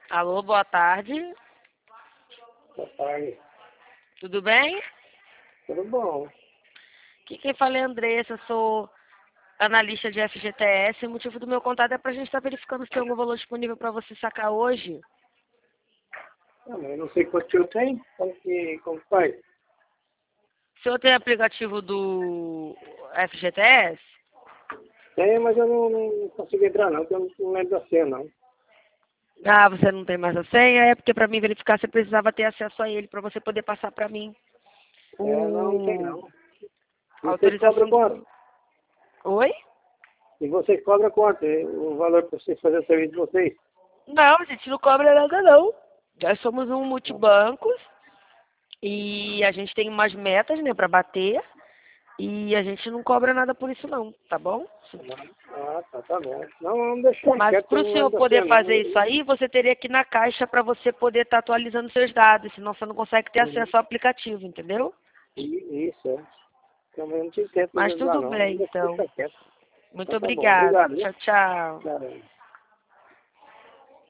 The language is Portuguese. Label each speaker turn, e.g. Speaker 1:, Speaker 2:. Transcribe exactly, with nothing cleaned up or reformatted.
Speaker 1: Alô, boa tarde.
Speaker 2: Boa tarde.
Speaker 1: Tudo bem?
Speaker 2: Tudo bom?
Speaker 1: Aqui quem fala é a Andressa, sou analista de F G T S. O motivo do meu contato é para a gente estar verificando se tem algum valor disponível para você sacar hoje.
Speaker 2: Ah, mas eu não sei quanto eu tenho. Como que como faz?
Speaker 1: O senhor tem aplicativo do F G T S?
Speaker 2: Tenho, mas eu não, não consigo entrar não, porque eu não lembro da senha não.
Speaker 1: Ah, você não tem mais a senha? É porque para mim verificar você precisava ter acesso a ele para você poder passar para mim
Speaker 2: É, não, não tem
Speaker 1: o...
Speaker 2: não.
Speaker 1: a
Speaker 2: E vocês
Speaker 1: autorização
Speaker 2: cobram quanto?
Speaker 1: do... Oi?
Speaker 2: E vocês cobram quanto? É o valor para vocês fazerem o serviço de vocês?
Speaker 1: Não, a gente não cobra nada não. Nós somos um multibancos e a gente tem umas metas, né, para bater. E a gente não cobra nada por isso não, tá bom?
Speaker 2: Ah, tá, tá bom. Não, vamos deixar
Speaker 1: Mas
Speaker 2: quieto, que eu
Speaker 1: para o
Speaker 2: não
Speaker 1: senhor
Speaker 2: lembro da
Speaker 1: poder
Speaker 2: senha não.
Speaker 1: fazer isso aí, você teria que ir na caixa para você poder estar atualizando seus dados, senão você não consegue ter
Speaker 2: Uhum.
Speaker 1: acesso ao aplicativo, entendeu?
Speaker 2: E- Isso, é. Então eu não tive tempo de
Speaker 1: Mas
Speaker 2: lembrar
Speaker 1: tudo
Speaker 2: não.
Speaker 1: bem,
Speaker 2: Vamos
Speaker 1: então.
Speaker 2: deixar quieto.
Speaker 1: Muito
Speaker 2: Então tá bom.
Speaker 1: obrigada.
Speaker 2: Obrigado, viu?
Speaker 1: Tchau, tchau.
Speaker 2: Tchau.